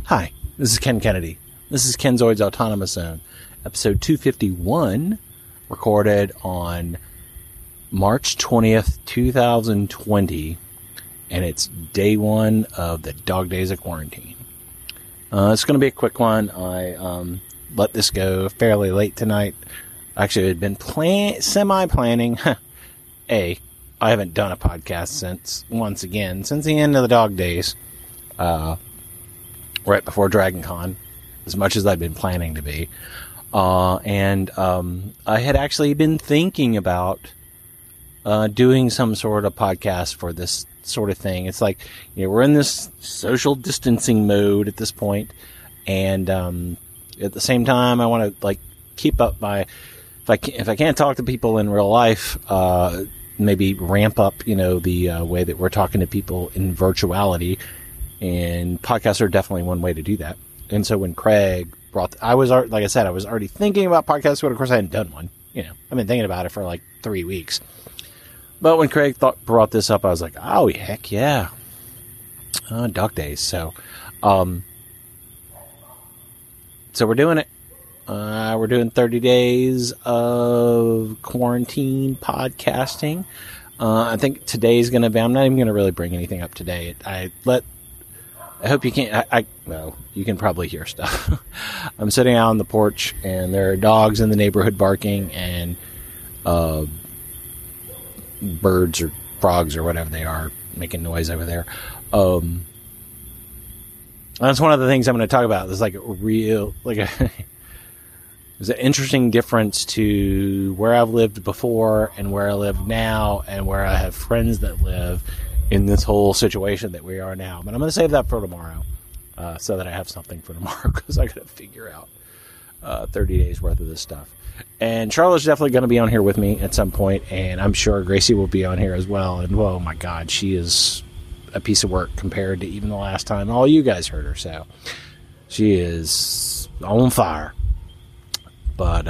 Hi, this is Ken Kennedy. This is Kenzoid's Autonomous Zone, episode 251, recorded on March 20th, 2020, and it's day one of the dog days of quarantine. It's going to be a quick one. I let this go fairly late tonight. Actually, it had been semi-planning. I haven't done a podcast since the end of the dog days. Right before DragonCon, as much as I'd been planning to be. And I had actually been thinking about doing some sort of podcast for this sort of thing. It's like, we're in this social distancing mode at this point, and at the same time, I want to keep up my. If I can't talk to people in real life, maybe ramp up, the way that we're talking to people in virtuality. And podcasts are definitely one way to do that. And so when Craig I was already thinking about podcasts, but of course I hadn't done one. I've been thinking about it for 3 weeks. But when Craig brought this up, I was like, oh, heck yeah. Dog days. So we're doing it. We're doing 30 days of quarantine podcasting. I think today's going to be, I'm not even going to really bring anything up today. I hope you can't, well, you can probably hear stuff. I'm sitting out on the porch, and there are dogs in the neighborhood barking, and birds or frogs or whatever they are making noise over there. That's one of the things I'm going to talk about. There's there's an interesting difference to where I've lived before and where I live now, and where I have friends that live in this whole situation that we are now. But I'm going to save that for tomorrow, so that I have something for tomorrow, because I got to figure out 30 days worth of this stuff. And Charlotte's definitely going to be on here with me at some point, and I'm sure Gracie will be on here as well. And oh my God, she is a piece of work compared to even the last time all you guys heard her. So she is on fire. But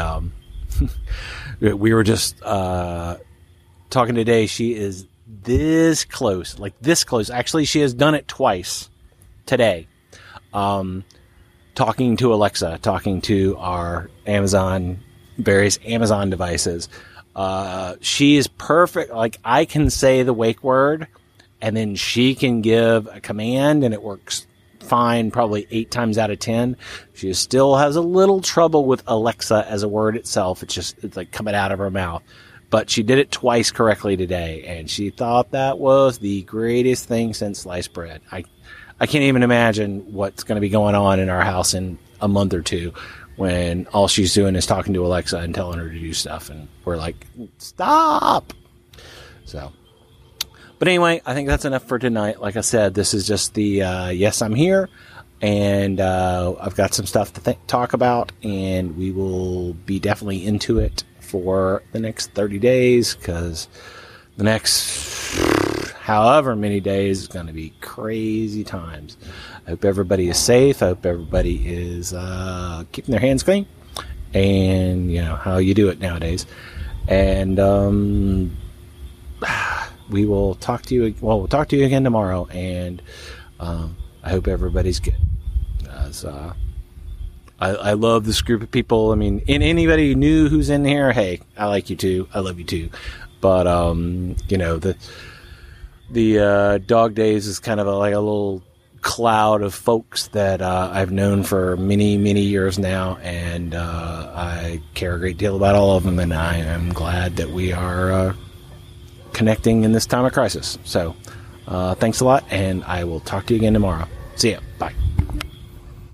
we were just talking today. She is this close. Actually, she has done it twice today. Talking to Alexa, talking to our various Amazon devices. She is perfect. I can say the wake word, and then she can give a command, and it works fine, probably 8 times out of 10. She still has a little trouble with Alexa as a word itself. It's coming out of her mouth. But she did it twice correctly today, and she thought that was the greatest thing since sliced bread. I can't even imagine what's going to be going on in our house in a month or two, when all she's doing is talking to Alexa and telling her to do stuff, and we're like, stop! So, but anyway, I think that's enough for tonight. Like I said, this is just the, yes, I'm here, and I've got some stuff to talk about, and we will be definitely into it for the next 30 days, because the next however many days is going to be crazy times. I hope everybody is safe. I hope everybody is keeping their hands clean, and how you do it nowadays. And we will talk to you. Well, we'll talk to you again tomorrow, and I hope everybody's good. I love this group of people. I mean, anybody new who's in here, hey, I like you too. I love you too. But the dog days is kind of a little cloud of folks that I've known for many, many years now, and I care a great deal about all of them, and I am glad that we are connecting in this time of crisis. So thanks a lot, and I will talk to you again tomorrow. See ya. Bye.